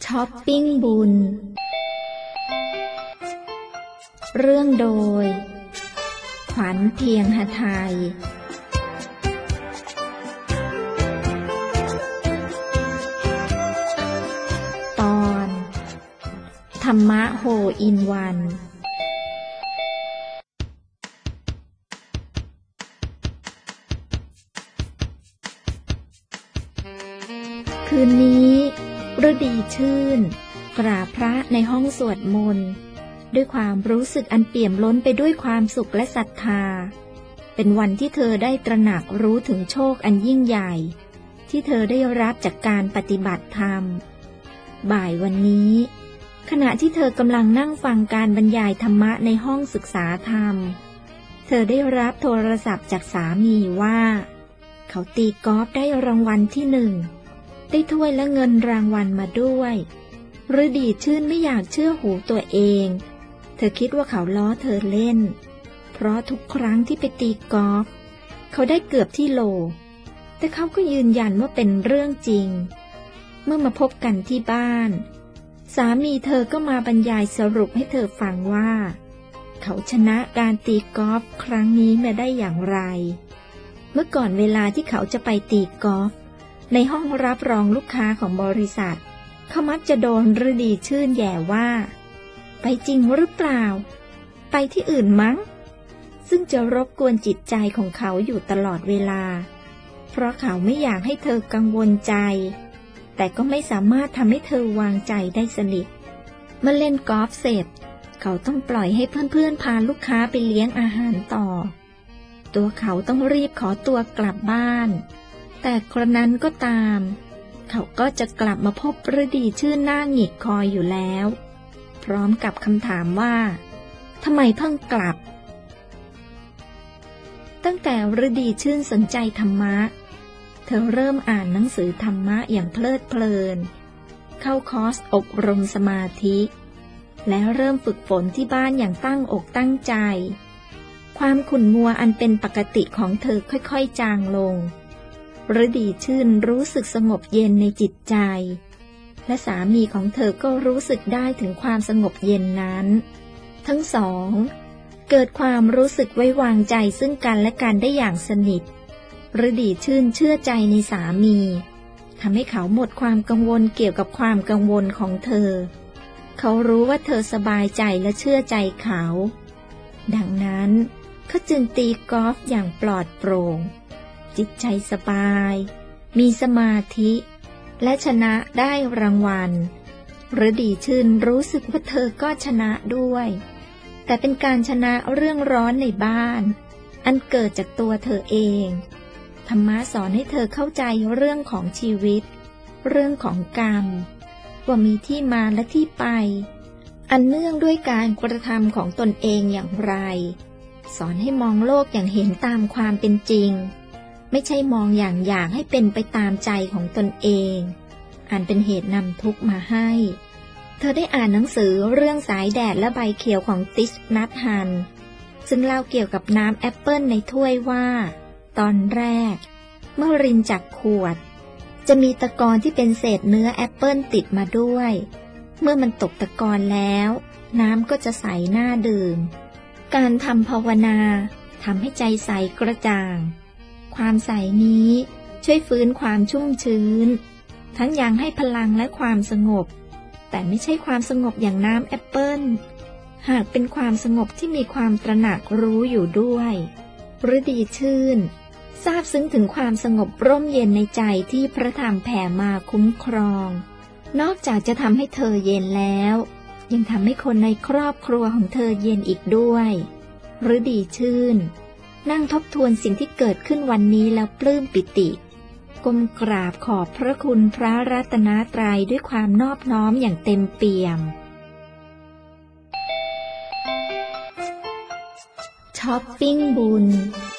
ช้อปปิ้งบุญเรื่องโดยขวัญเพียงหทัยตอนธรรมะโฮอินวันคืนนี้ฤดีชื่นกราบพระในห้องสวดมนต์ด้วยความรู้สึกอันเปี่ยมล้นไปด้วยความสุขและศรัทธาเป็นวันที่เธอได้ตระหนักรู้ถึงโชคอันยิ่งใหญ่ที่เธอได้รับจากการปฏิบัติธรรมบ่ายวันนี้ขณะที่เธอกำลังนั่งฟังการบรรยายธรรมะในห้องศึกษาธรรมเธอได้รับโทรศัพท์จากสามีว่าเขาตีกอล์ฟได้รางวัลที่หนึ่งได้ถ้วยและเงินรางวัลมาด้วยฤดีชื่นไม่อยากเชื่อหูตัวเองเธอคิดว่าเขาล้อเธอเล่นเพราะทุกครั้งที่ไปตีกอล์ฟเขาได้เกือบที่โหลแต่เขาก็ยืนยันว่าเป็นเรื่องจริงเมื่อมาพบกันที่บ้านสามีเธอก็มาบรรยายสรุปให้เธอฟังว่าเขาชนะการตีกอล์ฟครั้งนี้มาได้อย่างไรเมื่อก่อนเวลาที่เขาจะไปตีกอล์ฟในห้องรับรองลูกค้าของบริษัทเขามักจะโดนฤดีชื่นแย่ว่าไปจริงหรือเปล่าไปที่อื่นมั้งซึ่งจะรบกวนจิตใจของเขาอยู่ตลอดเวลาเพราะเขาไม่อยากให้เธอกังวลใจแต่ก็ไม่สามารถทำให้เธอวางใจได้สนิทเมื่อเล่นกอล์ฟเสร็จเขาต้องปล่อยให้เพื่อนๆพาลูกค้าไปเลี้ยงอาหารต่อตัวเขาต้องรีบขอตัวกลับบ้านแต่กระนั้นก็ตามเขาก็จะกลับมาพบฤดีชื่นหน้าหงิกคอยอยู่แล้วพร้อมกับคำถามว่าทำไมเพิ่งกลับตั้งแต่ฤดีชื่นสนใจธรรมะเธอเริ่มอ่านหนังสือธรรมะอย่างเพลิดเพลินเข้าคอร์สอบรมสมาธิและเริ่มฝึกฝนที่บ้านอย่างตั้งอกตั้งใจความขุ่นมัวอันเป็นปกติของเธอค่อยๆจางลงฤดีชื่นรู้สึกสงบเย็นในจิตใจและสามีของเธอก็รู้สึกได้ถึงความสงบเย็นนั้นทั้งสองเกิดความรู้สึกไว้วางใจซึ่งกันและกันได้อย่างสนิทฤดีชื่นเชื่อใจในสามีทำให้เขาหมดความกังวลเกี่ยวกับความกังวลของเธอเขารู้ว่าเธอสบายใจและเชื่อใจเขาดังนั้นเขาจึงตีกอล์ฟอย่างปลอดโปร่งจิตใจสบายมีสมาธิและชนะได้รางวัลฤดีชื่นรู้สึกว่าเธอก็ชนะด้วยแต่เป็นการชนะเรื่องร้อนในบ้านอันเกิดจากตัวเธอเองธรรมะสอนให้เธอเข้าใจเรื่องของชีวิตเรื่องของกรรมว่ามีที่มาและที่ไปอันเนื่องด้วยการกระทำของตนเองอย่างไรสอนให้มองโลกอย่างเห็นตามความเป็นจริงไม่ใช่มองอย่างอยากให้เป็นไปตามใจของตนเองอันเป็นเหตุนำทุกข์มาให้เธอได้อ่านหนังสือเรื่องสายแดดและใบเขียวของติชนัทฮันซึ่งเล่าเกี่ยวกับน้ำแอปเปิลในถ้วยว่าตอนแรกเมื่อรินจากขวดจะมีตะกอนที่เป็นเศษเนื้อแอปเปิลติดมาด้วยเมื่อมันตกตะกอนแล้วน้ำก็จะใสน่าดื่มการทำภาวนาทำให้ใจใสกระจ่างความใสนี้ช่วยฟื้นความชุ่มชื้นทั้งยังให้พลังและความสงบแต่ไม่ใช่ความสงบอย่างน้ำแอปเปิ้ลหากเป็นความสงบที่มีความตระหนักรู้อยู่ด้วยฤดีชื่นทราบซึ้งถึงความสงบร่มเย็นในใจที่พระธรรมแผ่มาคุ้มครองนอกจากจะทำให้เธอเย็นแล้วยังทำให้คนในครอบครัวของเธอเย็นอีกด้วยฤดีชื่นนั่งทบทวนสิ่งที่เกิดขึ้นวันนี้แล้วปลื้มปิติก้มกราบขอบพระคุณพระรัตนตรัยด้วยความนอบน้อมอย่างเต็มเปี่ยมช้อปปิ้งบุญ